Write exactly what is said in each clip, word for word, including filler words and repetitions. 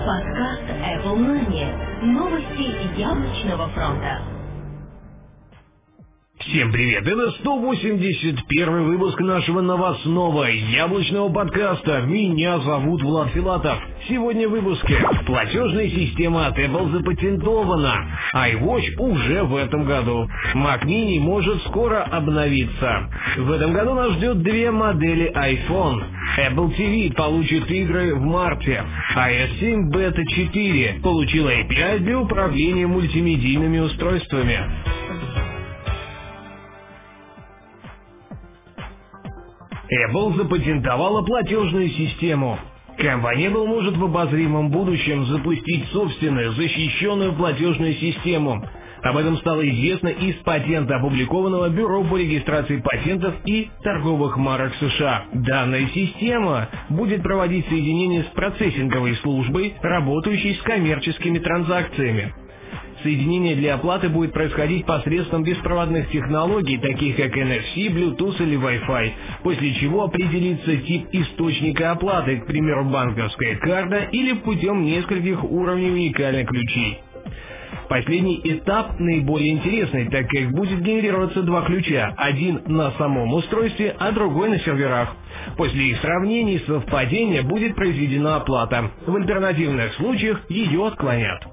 Подкаст Apple Money. Новости яблочного фронта. Всем привет! Это сто восемьдесят первый выпуск нашего новостного яблочного подкаста. Меня зовут Влад Филатов. Сегодня в выпуске: платежная система от Apple запатентована. iWatch уже в этом году. Mac Mini может скоро обновиться. В этом году нас ждет две модели iPhone. Apple ти ви получит игры в марте. ай эс семь бета четыре получила эй пи ай для управления мультимедийными устройствами. Apple запатентовала платежную систему. Компания Apple может в обозримом будущем запустить собственную защищенную платежную систему. Об этом стало известно из патента, опубликованного Бюро по регистрации патентов и торговых марок США. Данная система будет проводить соединение с процессинговой службой, работающей с коммерческими транзакциями. Соединение для оплаты будет происходить посредством беспроводных технологий, таких как эн эф си, Bluetooth или Wi-Fi, после чего определится тип источника оплаты, к примеру, банковская карта или путем нескольких уровней уникальных ключей. Последний этап наиболее интересный, так как будет генерироваться два ключа, один на самом устройстве, а другой на серверах. После их сравнения и совпадения будет произведена оплата. В альтернативных случаях ее отклонят.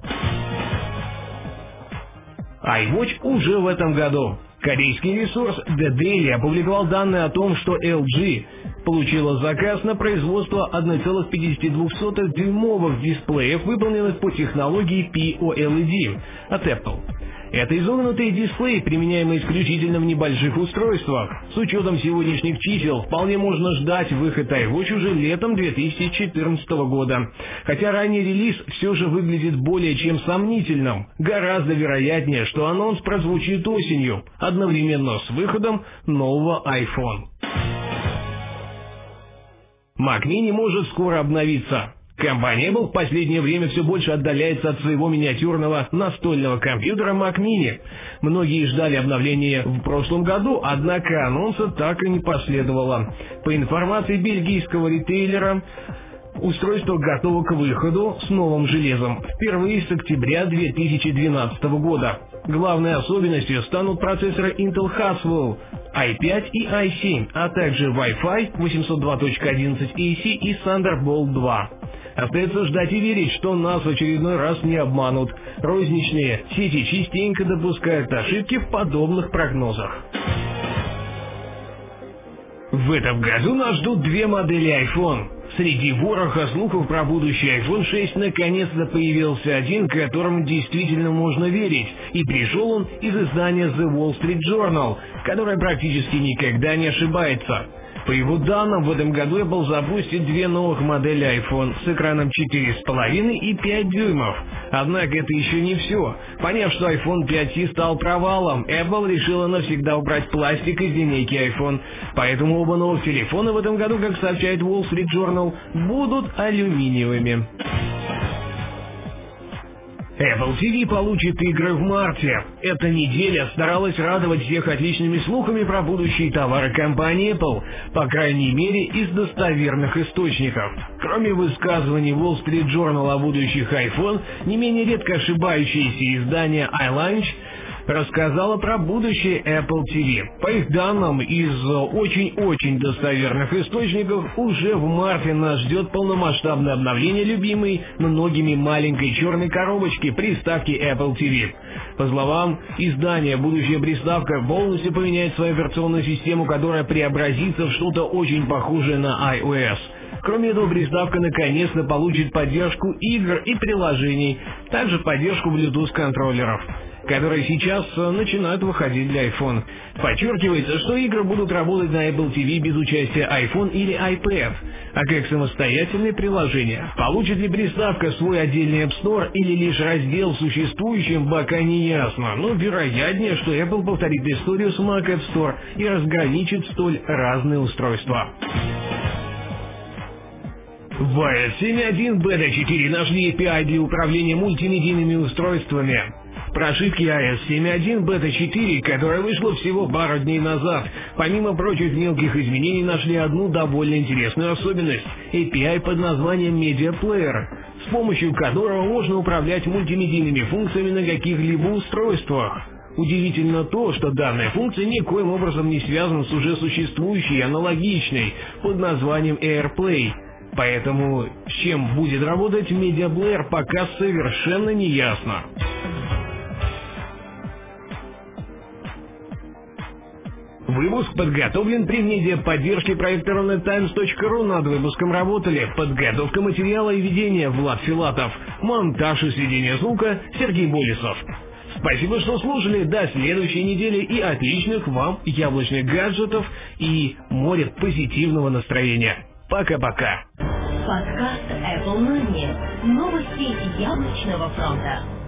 iWatch уже в этом году. Корейский ресурс The Daily опубликовал данные о том, что эл джи получила заказ на производство одна целых пятьдесят две сотых дюймовых дисплеев, выполненных по технологии пи о эл и ди от Apple. Это изогнутые дисплеи, применяемые исключительно в небольших устройствах. С учетом сегодняшних чисел, вполне можно ждать выход iWatch уже летом две тысячи четырнадцатого года. Хотя ранний релиз все же выглядит более чем сомнительным. Гораздо вероятнее, что анонс прозвучит осенью, одновременно с выходом нового iPhone. Mac Mini может скоро обновиться. Компания Apple в последнее время все больше отдаляется от своего миниатюрного настольного компьютера Mac Mini. Многие ждали обновления в прошлом году, однако анонса так и не последовало. По информации бельгийского ритейлера, устройство готово к выходу с новым железом впервые с октября две тысячи двенадцатого года. Главной особенностью станут процессоры Intel Haswell ай пять и ай семь, а также Wi-Fi восемьсот два точка одиннадцать эй си и Thunderbolt два. Остается ждать и верить, что нас в очередной раз не обманут. Розничные сети частенько допускают ошибки в подобных прогнозах. В этом году нас ждут две модели iPhone. Среди вороха слухов про будущий айфон шесть наконец-то появился один, которому действительно можно верить. И пришел он из издания The Wall Street Journal, которое практически никогда не ошибается. По его данным, в этом году Apple запустит две новых модели iPhone с экраном четыре с половиной и пять дюймов. Однако это еще не все. Поняв, что iPhone пять си стал провалом, Apple решила навсегда убрать пластик из линейки iPhone. Поэтому оба новых телефона в этом году, как сообщает Wall Street Journal, будут алюминиевыми. Apple ти ви получит игры в марте. Эта неделя старалась радовать всех отличными слухами про будущие товары компании Apple, по крайней мере из достоверных источников. Кроме высказываний Wall Street Journal о будущих iPhone, не менее редко ошибающееся издание iLaunch рассказала про будущее Apple ти ви. По их данным, из очень-очень достоверных источников, уже в марте нас ждет полномасштабное обновление любимой многими маленькой черной коробочки приставки Apple ти ви. По словам издания, будущая приставка полностью поменяет свою операционную систему, которая преобразится в что-то очень похожее на iOS. Кроме этого, приставка наконец-то получит поддержку игр и приложений, также поддержку Bluetooth-контроллеров, которые сейчас начинают выходить для iPhone. Подчеркивается, что игры будут работать на Apple ти ви без участия iPhone или iPad, а как самостоятельные приложения. Получит ли приставка свой отдельный App Store или лишь раздел в существующем, пока не ясно, но вероятнее, что Apple повторит историю с Mac App Store и разграничит столь разные устройства. В ай эс семь точка один бета четыре нашли эй пи ай для управления мультимедийными устройствами. Прошивки ай эс семь точка один бета четыре, которая вышла всего пару дней назад, помимо прочих мелких изменений, нашли одну довольно интересную особенность – эй пи ай под названием Media Player. с помощью которого можно управлять мультимедийными функциями на каких-либо устройствах. Удивительно то, что данная функция никоим образом не связана с уже существующей аналогичной под названием AirPlay. Поэтому с чем будет работать медиаплеер, пока совершенно не ясно. Выпуск подготовлен при медиаподдержке проекта Рунет Таймс точка ру. Над выпуском работали подготовка материала и ведение Влад Филатов, монтаж и сведение звука Сергей Болесов. Спасибо, что слушали. До следующей недели и отличных вам яблочных гаджетов и море позитивного настроения. Пока-пока. Подкаст Apple Money. Новости яблочного фронта.